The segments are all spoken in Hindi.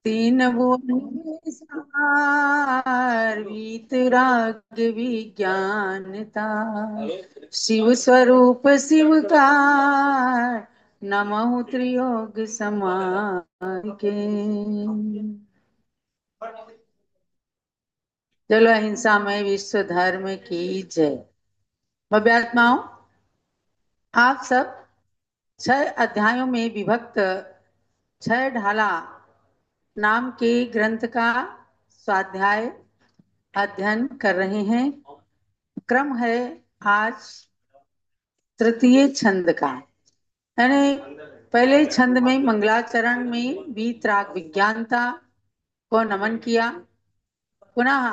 तीन भुवन सार वीतराग विज्ञानता, शिव स्वरूप शिव का नमः त्रियोग समाज के। चलो अहिंसा में विश्व धर्म की जय। भव्यात्माओं, आप सब 6 अध्यायों में विभक्त 6 ढाला नाम के ग्रंथ का स्वाध्याय अध्ययन कर रहे हैं। क्रम है आज तृतीय छंद का, यानी पहले छंद में मंगलाचरण में वीतराग विज्ञानता को नमन किया। पुनः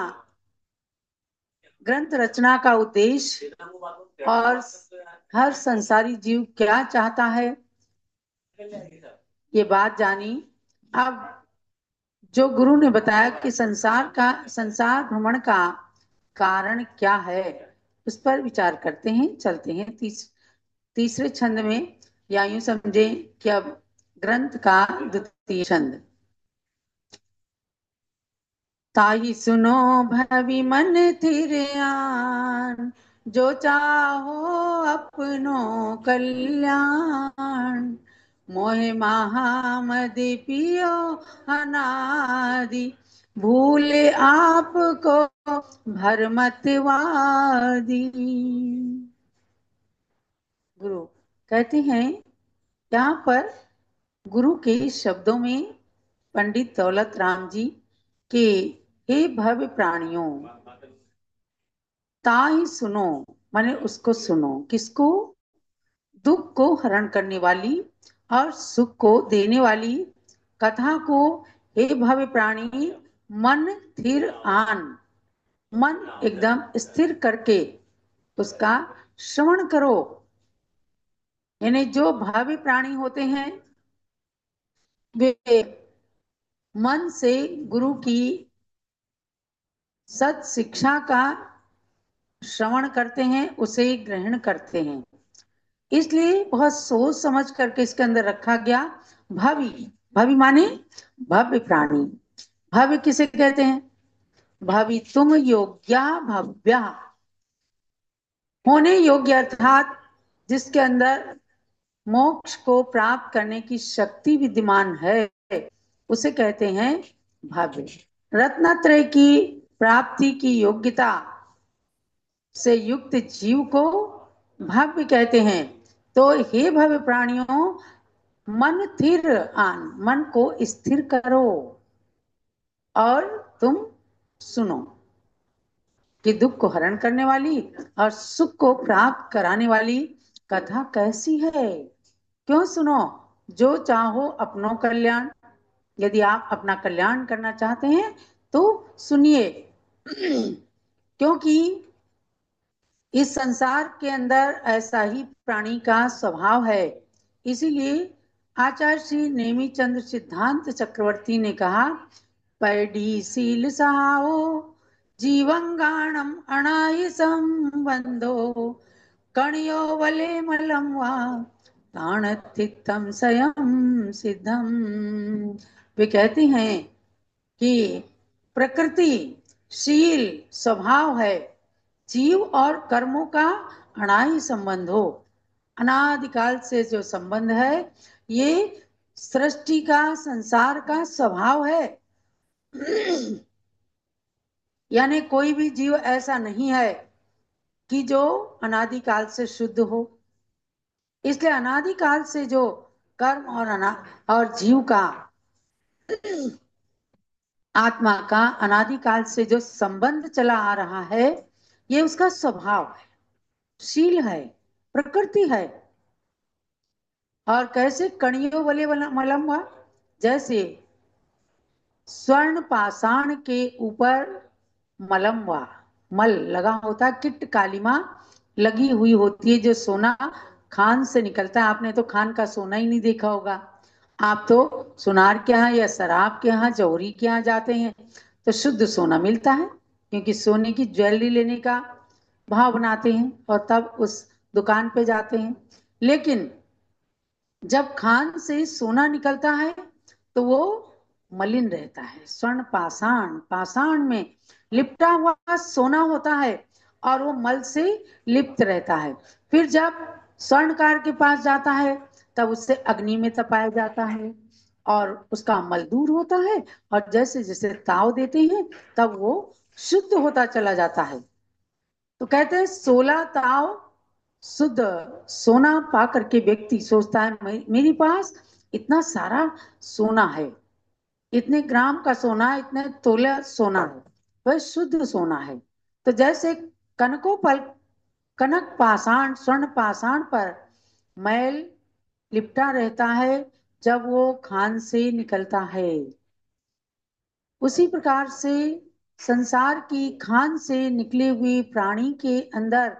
ग्रंथ रचना का उद्देश्य और हर संसारी जीव क्या चाहता है ये बात जानी। अब जो गुरु ने बताया कि संसार भ्रमण का कारण क्या है, उस पर विचार करते हैं, चलते हैं तीसरे छंद में, या यूं समझे कि अब ग्रंथ का द्वितीय छंद। ताई सुनो भवि मन थिर आन, जो चाहो अपनो कल्याण, मोहे महामदि पियो अनादि, भूले आपको भरमतवादी। गुरु कहते हैं, यहाँ पर गुरु के शब्दों में पंडित दौलत राम जी के हे भव्य प्राणियों, ताई सुनो माने उसको सुनो, किसको? दुख को हरण करने वाली और सुख को देने वाली कथा को। हे भव्य प्राणी, मन थिर आन, मन एकदम स्थिर करके उसका श्रवण करो। यानी जो भावी प्राणी होते हैं वे मन से गुरु की सत शिक्षा का श्रवण करते हैं, उसे ग्रहण करते हैं। इसलिए बहुत सोच समझ करके इसके अंदर रखा गया भावी। भावी माने भव्य प्राणी। भव्य किसे कहते हैं? भावी तुम योग्या भव्या, होने योग्य अर्थात जिसके अंदर मोक्ष को प्राप्त करने की शक्ति विद्यमान है, उसे कहते हैं भव्य। रत्नत्रय की प्राप्ति की योग्यता से युक्त जीव को भव्य कहते हैं। तो हे भव्य प्राणियों, मन थिर आन, मन को स्थिर करो और तुम सुनो कि दुख को हरण करने वाली और सुख को प्राप्त कराने वाली कथा कैसी है। क्यों सुनो? जो चाहो अपनो कल्याण, यदि आप अपना कल्याण करना चाहते हैं तो सुनिए। क्योंकि इस संसार के अंदर ऐसा ही प्राणी का स्वभाव है। इसीलिए आचार्य श्री नेमिचंद्र सिद्धांत चक्रवर्ती ने कहा, पैढ़ी सील सहाओ जीवंगाणम अणाय संबंधो, कणियो वले मलम वा ताणथितम स्वयं सिद्धम। वे कहते हैं कि प्रकृति शील स्वभाव है, जीव और कर्मों का अनादि संबंध हो। अनादिकाल से जो संबंध है, ये सृष्टि का, संसार का स्वभाव है। यानी कोई भी जीव ऐसा नहीं है कि जो अनादिकाल से शुद्ध हो। इसलिए अनादिकाल से जो कर्म और जीव का, आत्मा का अनादिकाल से जो संबंध चला आ रहा है, ये उसका स्वभाव है, शील है, प्रकृति है। और कैसे? कणियों वले मलम हुआ, जैसे स्वर्ण पाषाण के ऊपर मलम हुआ, मल लगा होता, किट कालिमा लगी हुई होती है, जो सोना खान से निकलता है। आपने तो खान का सोना ही नहीं देखा होगा। आप तो सुनार के यहाँ या शराब के यहाँ, जौहरी के यहाँ जाते हैं तो शुद्ध सोना मिलता है, क्योंकि सोने की ज्वेलरी लेने का भाव बनाते हैं और तब उस दुकान पे जाते हैं। लेकिन जब खान से सोना निकलता है तो वो मलिन रहता है। स्वर्ण पाषाण, पाषाण में लिपटा हुआ सोना होता है और वो मल से लिप्त रहता है। फिर जब स्वर्णकार के पास जाता है तब उससे अग्नि में तपाया जाता है और उसका मल दूर होता है, और जैसे जैसे ताव देते हैं तब वो शुद्ध होता चला जाता है। तो कहते हैं 16 ताव शुद्ध सोना पा करके व्यक्ति सोचता है मेरे पास इतना सारा सोना है, इतने ग्राम का सोना है, इतने तोला सोना है, वह शुद्ध सोना है। तो जैसे कनकों पर कनक पाषाण, स्वर्ण पाषाण पर मैल लिपटा रहता है जब वो खान से निकलता है, उसी प्रकार से संसार की खान से निकले हुए प्राणी के अंदर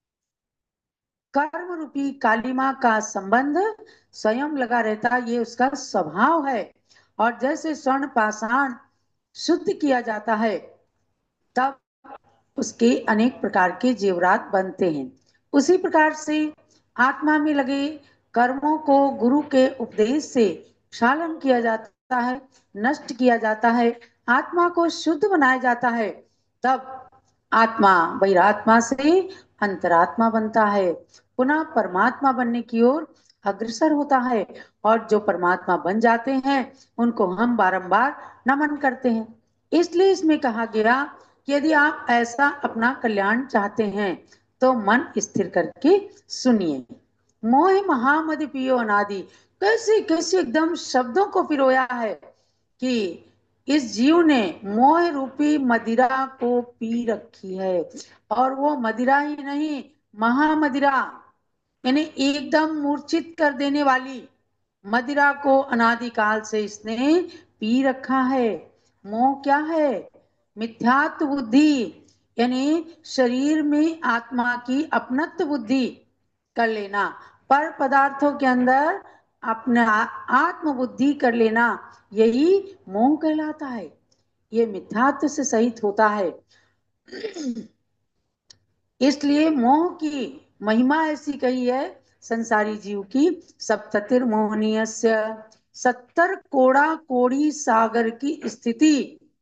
कर्म रूपी कालिमा का संबंध स्वयं लगा रहता है, ये उसका स्वभाव है। और जैसे स्वर्ण पाषाण शुद्ध किया जाता है तब उसके अनेक प्रकार के जेवरात बनते हैं। उसी प्रकार से आत्मा में लगे कर्मों को गुरु के उपदेश से क्षालन किया जाता है, नष्ट किया जाता है, आत्मा को शुद्ध बनाया जाता है। तब आत्मा बहिरात्मा से अंतरात्मा बनता है, पुनः परमात्मा बनने की ओर अग्रसर होता है। और जो परमात्मा बन जाते हैं उनको हम बारंबार नमन करते हैं। इसलिए इसमें कहा गया कि यदि आप ऐसा अपना कल्याण चाहते हैं तो मन स्थिर करके सुनिए। मोह महामद पियो अनादि, कैसे कैसे एकदम शब्दों को पिरोया है कि इस जीव ने मोह रूपी मदिरा को पी रखी है। और वो मदिरा ही नहीं, महामदिरा, यानी एकदम मूर्छित कर देने वाली मदिरा को अनादिकाल से इसने पी रखा है। मोह क्या है? मिथ्यात्व बुद्धि, यानी शरीर में आत्मा की अपनत्व बुद्धि कर लेना, पर पदार्थों के अंदर अपना आत्म बुद्धि कर लेना, यही मोह कहलाता है। ये मिथ्यात्व से सहित होता है। इसलिए मोह की महिमा ऐसी कही है संसारी जीव की, सप्ततिर मोहनीयस्य, 70 कोड़ा कोड़ी सागर की स्थिति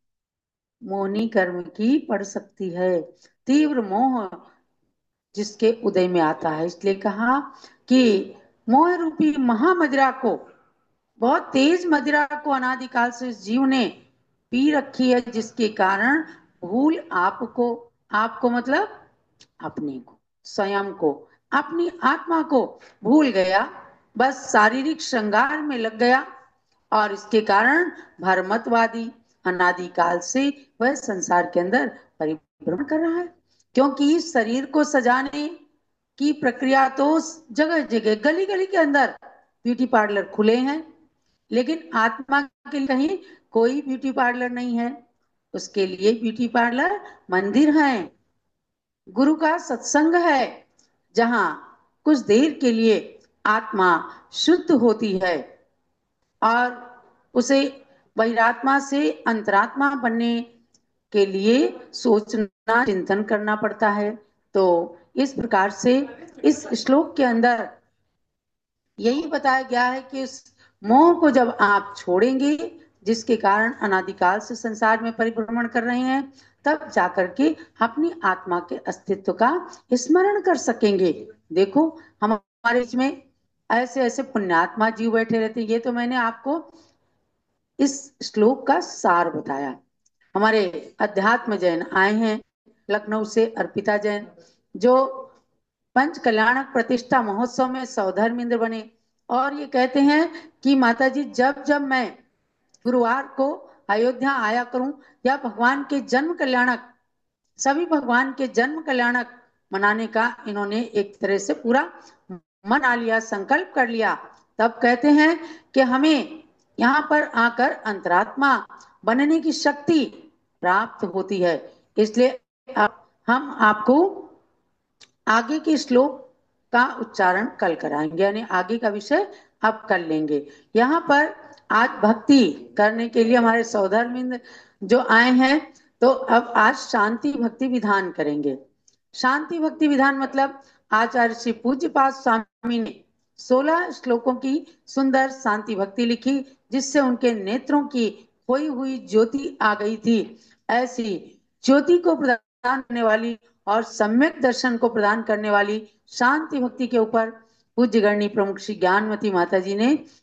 मोहनी कर्म की पड़ सकती है। तीव्र मोह जिसके उदय में आता है, इसलिए कहा कि मोह रूपी महामदिरा को, बहुत तेज मदिरा को अनादिकाल से इस जीव ने पी रखी है, जिसके कारण भूल आपको, आपको मतलब अपने को, स्वयं को, अपनी आत्मा को भूल गया, बस शारीरिक श्रृंगार में लग गया। और इसके कारण भरमतवादी अनादिकाल से वह संसार के अंदर परिभ्रमण कर रहा है। क्योंकि इस शरीर को सजाने की प्रक्रिया तो जगह जगह गली गली के अंदर ब्यूटी पार्लर खुले हैं, लेकिन आत्मा के लिए कहीं कोई ब्यूटी पार्लर नहीं है। उसके लिए ब्यूटी पार्लर मंदिर है, गुरु का सत्संग है, जहां कुछ देर के लिए आत्मा शुद्ध होती है और उसे बहिरात्मा से अंतरात्मा बनने के लिए सोचना, चिंतन करना पड़ता है। तो इस प्रकार से इस श्लोक के अंदर यही बताया गया है कि इस मोह को जब आप छोड़ेंगे, जिसके कारण अनादिकाल से संसार में परिभ्रमण कर रहे हैं, तब जाकर के अपनी आत्मा के अस्तित्व का स्मरण कर सकेंगे। देखो हमारे इसमें ऐसे ऐसे पुण्यात्मा जीव बैठे रहते हैं। ये तो मैंने आपको इस श्लोक का सार बताया। हमारे अध्यात्म जैन आए हैं लखनऊ से, अर्पिता जैन, जो पंच कल्याणक प्रतिष्ठा महोत्सव में सौधर्मेंद्र बने, और ये कहते हैं कि माता जी जब जब मैं गुरुवार को अयोध्या आया करूं, या भगवान के जन्म कल्याणक, सभी भगवान के जन्म कल्याणक मनाने का इन्होंने एक तरह से पूरा मना लिया, संकल्प कर लिया, तब कहते हैं कि हमें यहाँ पर आकर अंतरात्मा बनने की शक्ति प्राप्त होती है। इसलिए हम आपको आगे के श्लोक का उच्चारण कल कराएंगे, यानी आगे का विषय अब कर लेंगे। यहाँ पर आज भक्ति करने के लिए हमारे सौधर्मिंद जो आए हैं, तो अब आज शांति भक्ति विधान करेंगे। शांति भक्ति विधान मतलब आचार्य श्री पूज्यपाद स्वामी ने 16 श्लोकों की सुंदर शांति भक्ति लिखी, जिससे उनके नेत्रों की खोई हुई ज्योति आ गई थी। ऐसी ज्योति को प्रदान करने वाली और सम्यक दर्शन को प्रदान करने वाली शांति भक्ति के ऊपर पूज्य गणनी प्रमुख श्री ज्ञानमती माता जी ने